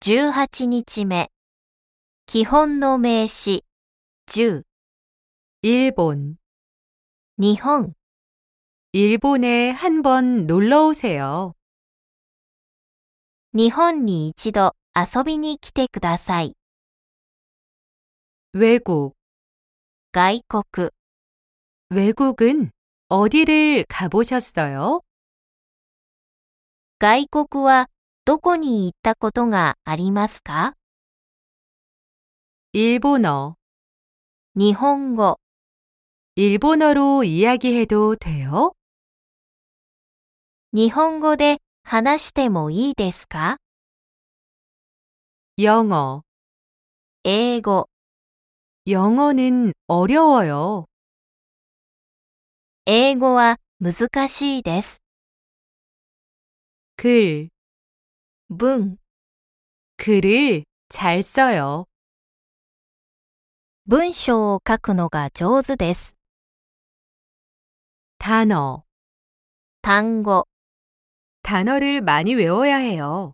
18日目。基本の名詞10。 일본. 日本 일본에 한번 놀러 오세요. 日本に一度遊びに来てください。 외국. 外国 외국은 어디를 가보셨어요? 外国はどこに行ったことがありますか？ 일본어. 日本語 일본어로 이야기해도 돼요? 日本語で話してもいいですか？ 영어. 英語 영어는 어려워요. 英語は難しいです。 글. 文 글을 잘 써요. 文章を書くのが上手です。 단어. 単語 단어를 많이 외워야 해요.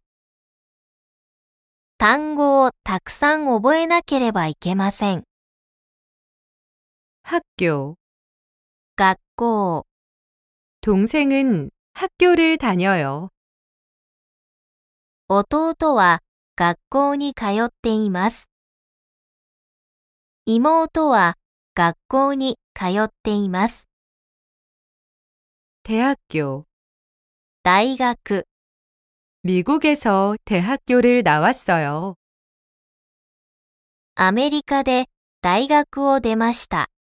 単語をたくさん覚えなければいけません。 학교. 学校 동생은 학교를 다녀요. 弟は学校に通っています。 妹は学校に通っています。 대학교. 大学 미국에서 대학교를 나왔어요. アメリカで大学を出ました。